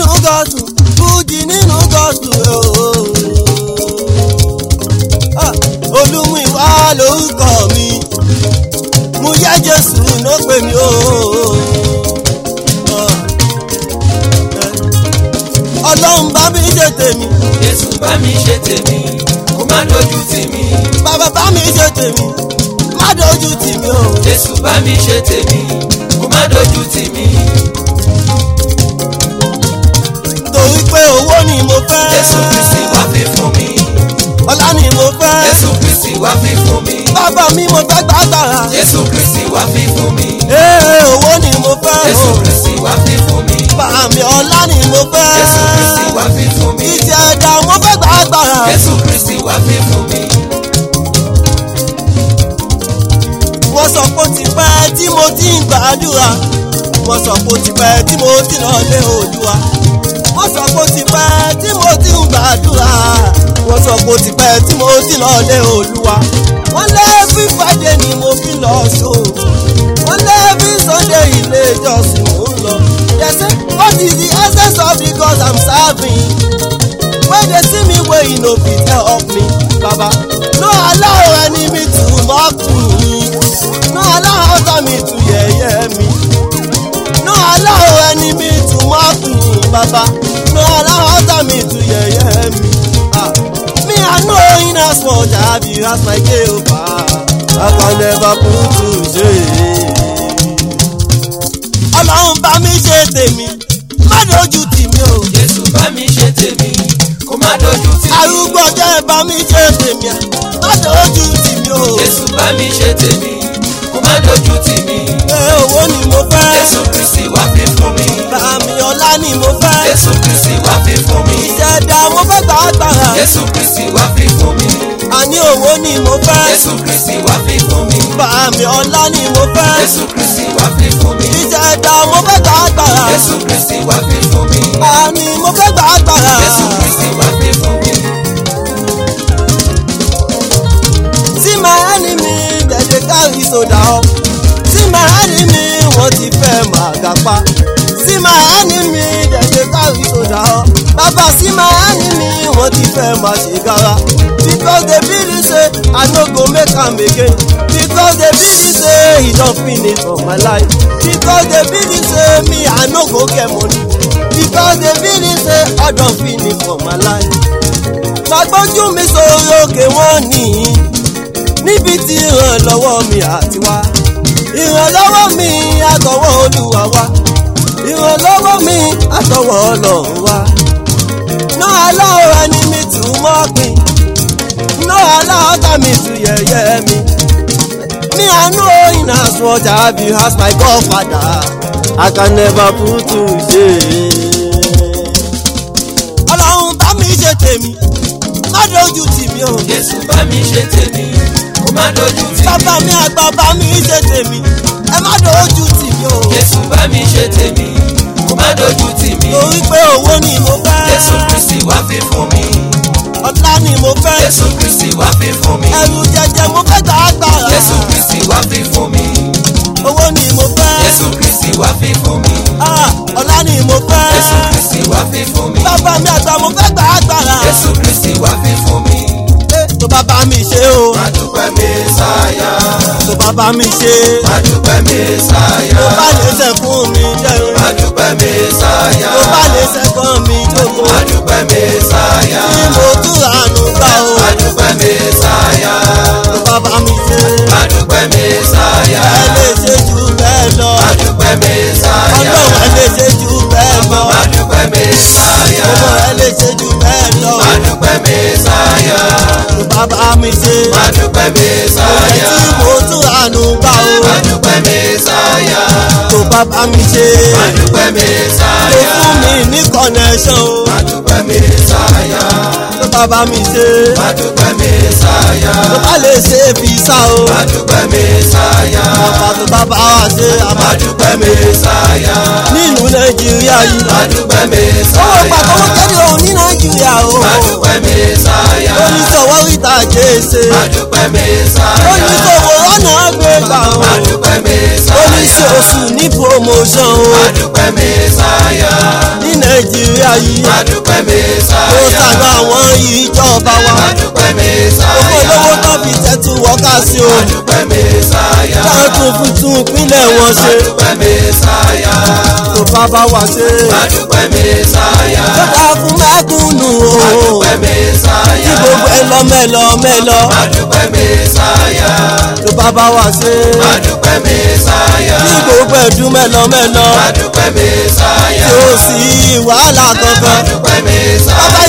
nínú gọ́ọ̀sù fújì nínú gọ́ọ̀sù Olúmúyìwá lórúkọ mi mo yẹ Jésù ló pè mí Ọlọ́run bá mi ṣe tèmi. Jésù bá mi ṣe tèmi kó má dojú tì mí. Bàbá bá mi ṣe tèmi má dojú tì mí Jésù bá mi ṣe tèmi kó má dojú tì mí. Torí pé owó ni mo fẹ́. Jésù Kristi wá fi fún mi. Ọlá ni mo fẹ́. Jésù Kristi wá fi fún mi. Bàbá mi mo fẹ́ gbàgbára. Jésù Kristi wá fi fún mi. Owó ni mo fẹ́. Jésù Kristi wá fi fún mi. Bàmí ọlá ni mo fẹ́. Jésù Kristi wá fi fún mi. Ìjẹ̀dá mo fẹ́ gbàgbára. Jésù Kristi wá fi fún mi. Wọ́n sọ pé ó ti pẹ́ tí mo ti ń gbàdúrà. Wọ́n sọ pé ó ti pẹ́ tí mo ti lọ lé Olúwa. Wọ́n sọ pé ó ti pẹ́ tí mo ti ń gbàdúrà. Wọ́n sọ pé ó ti pẹ́ tí mo ti lọ lé Olúwa. Wọ́n lé every Friday ni mo fi lọ ṣòro. Wọ́n lé every Sunday ilé ìjọsìn mò ń lọ. They say what is the essence of the God I'm serving? When they see me wey e no fit help me, Baba, no allow enemy to mock me. No allow enemy to yẹ̀yẹ́ mi. No allow enemy to mock me, Baba. No allow enemy to yẹ̀yẹ́ mi. Me I know in as much as you as my Jehovah, I can never put to shame. Ọlọ́run bá mi ṣe tèmi, má dojú tì mí Jésù bá mi ṣe tèmi kó má dojú tì mí. Arúgbó jẹ́ bá mi ṣe tèmi, má dojú tì mí Jésù bá mi ṣe tèmi kó má dojú tì mí. Owó ni mo fẹ́. Jésù Kristi wá fi fún mi. Bàmí ọlá ni mo fẹ́. Jésù Kristi wá fi fún mi. Ìṣẹ̀dá mo fẹ́ gbàgbára. Jésù Kristi wá fi fún mi. Àní owó ni mo fẹ́. Jésù Kristi wá fi fún mi. Bàmí ọlá ni mo fẹ́. Jésù Kristi wá fi fún mi. Ìṣẹ̀dá mo fẹ́ gbàgbára. Jésù Kristi wá fi fún mi. Àní mo fẹ́ gbàgbára. Jésù Kristi wá fi fún mi. See my enemy, dem dey carry soda up. See my enemy, wọ́n ti fẹ́ máa gàpá. See my enemy, dem dey carry soda up. Baba see my enemy, wọ́n ti fẹ́ máa ṣe gara. Because they believe say I no go make am again. Because they believe say e don finish for my life. Because they believe say me I no go get money. Because they believe say I don finish for my life. Màgbójú mi sórí òkè wọ́n nìyí. Níbi tí ìrànlọ́wọ́ mi àti wá. Ìrànlọ́wọ́ mi àtọwọ́ Olúwa wá. Ìrànlọ́wọ́ mi àtọwọ́ Ọlọ́run wá. No allow enemy to mock me. No allow enemy to yẹ̀yẹ́ mi. Me I know in as much as you as my Godfather, I can never put to shame. Ọlọ́run bá mi ṣe tèmi, má dojú tì mí Jésù bá mi ṣe tèmi kó má dojú tì mí. Bàbá mi àgbà bá mi ṣe tèmi, ẹ má dojú tì mí Jésù bá mi ṣe tèmi kó má dojú tì mí. Torí pé owó ni mo fẹ́. Jésù Kristi wá fi fún mi. Ọlá ni mo fẹ́. Jésù Kristi wá fi fún mi. Ẹrù jẹjẹ mo fẹ́ gbàgbára. Jésù Kristi wá fi fún mi. Owó ni mo fẹ́. Jésù Kristi wá fi fún mi. Ọlá ni mo fẹ́. Jésù Kristi wá fi fún mi. Bàbá mi àgbà mo fẹ́ gbàgbára. Jésù Kristi wá fi fún mi. Tó bàbá mi ṣe o. Má dúpẹ́ Mèsáyà. Tó bàbá mi ṣe. Má dúpẹ́ Mèsáyà. Tó bá lè ṣe fún mi jẹun. Má dúpẹ́ Mèsáyà. Tó bá lè ṣe fún mi jókòó. Má dúpẹ́ Mèsáyà. Tí mo túra nù gbà o. Má dúpẹ́ Mèsáyà. Tó bàbá mi ṣe. Má dúpẹ́ Mèsáyà. Ẹ lè ṣe jù bẹ́ẹ̀ lọ. Má dúpẹ́ Mèsáyà. Ọlọ́run ẹ lè ṣe jù bẹ́ẹ̀ lọ. Má dúpẹ́ Mèsáyà. Ọmọ ẹ lè ṣe jù bẹ́ẹ̀ lọ. Má dúpẹ́ Mèsáyà. Tó bàbá mi ṣe. Má dúpẹ́ Mèsáyà. Tí mo túra nù gbà o. Má dúpẹ́ Mèsáyà. Tó bàbá mi ṣe. Má dúpẹ́ Tó Mèsáyà. fún mi ní connection o. Má dúpẹ́ Mèsáyà. Tó bàbá mi ṣe. Má dúpẹ́ Mèsáyà. Tó bá lè ṣe visa o. Má dúpẹ́ Mèsáyà. Bàbá tó bàbá wa ṣe Má àmà dúpẹ́ Mèsáyà. nílùú Nàìjíríà yìí. Má dúpẹ́ Owó Mèsáyà. pàtàkó kéde òun ní Nàìjíríà o. Má dúpẹ́ Mèsáyà. Oníṣòwò ìta jèsè. Má dúpẹ́ Mèsáyà. Oníṣòwò ọ̀nà gbégbà o. Má dúpẹ́ Mèsáyà. Oníṣòṣù ní promotion o. Má dúpẹ́ Mèsáyà. Ní Nàìjíríà yìí. Adúpẹ́ Ó Mèsáyà. ṣàánú àwọn ìjọba wa. Adúpẹ́ Owó Mèsáyà. olówó tó fi tẹ́tù wọ́ká sí o. Adúpẹ́ Mèsáyà. Táàtù fi tún ìpínlẹ̀ wọn ṣe. Adúpẹ́ Mèsáyà. Tó bàbá wa ṣe. Adúpẹ́ Mèsáyà. Ó dá fún mẹ́kúnnù o. Adúpẹ́ Mèsáyà. Kí gbogbo ẹ lọ mẹ́lọ. Adúpẹ́ Mèsáyà. Tó bàbá wa ṣe. Adúpẹ́ Mèsáyà. Kí gbogbo ẹ dún mẹ́lọ. Adúpẹ́ Mèsáyà. Tí ó sì wàhálà kankan. Adúpẹ́ Mèsáyà. Bàbá